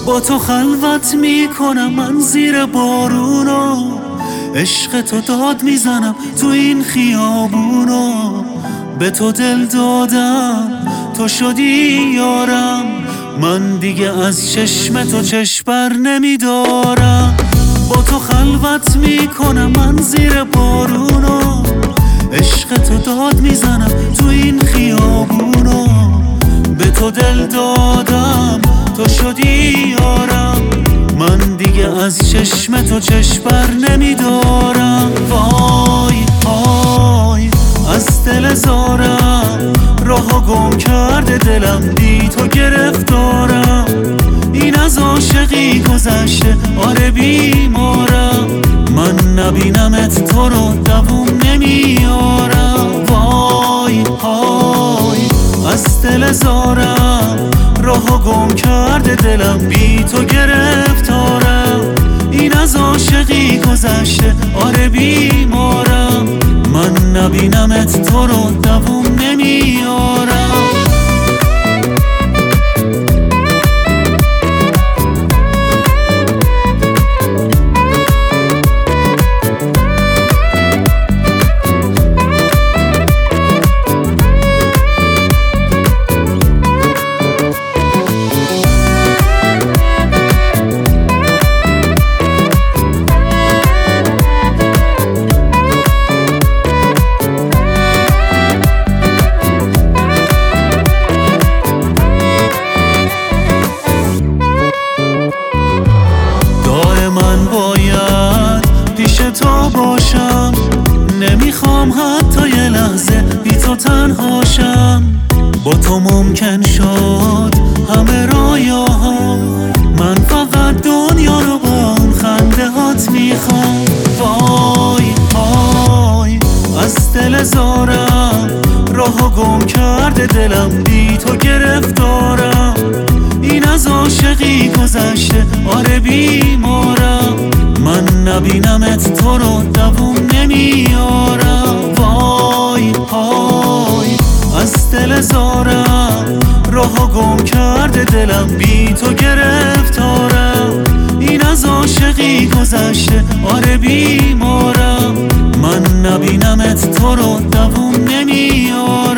با تو خلوت میکنم من زیر بارونو، عشق تو داد میزنم تو این خیابونو. به تو دل دادم تو شدی یارم، من دیگه از چشم تو چشم بر نمیدارم. با تو خلوت میکنم من زیر بارونو، عشق تو داد میزنم تو این خیابونو. به تو دل دادم تو شدی یارم، من دیگه از چشم تو چشم بر نمیدارم. وای وای از دل زارم، راهو گم کرده دلم بی تو گرفتارم. این از عاشقی گذشته آره بیمارم، من نبینمت تو رو دووم نمیارم. وای وای از دل زارم، راهو گم کرده دلم بی تو گرفتارم. این از عاشقی گذشته آره بیمارم، من نبینمت تو رو دووم نمیارم. من باید پیش تو باشم، نمیخوام حتی یه لحظه بی تو تنهاشم. با تو ممکن شد همه رویاهام، من فقط دنیا رو با اون خنده هات میخوام. وای وای از دل زارم، راهو گم کرده دلم بی تو گرفتارم. این از عاشقی گذشته آره بیمارم، من نبینمت تو رو دووم نمیارم. وای وای از دل زارم، راهو گم کرده دلم بی تو گرفتارم. این از عاشقی گذشته آره بیمارم، من نبینمت تو رو دووم نمیارم.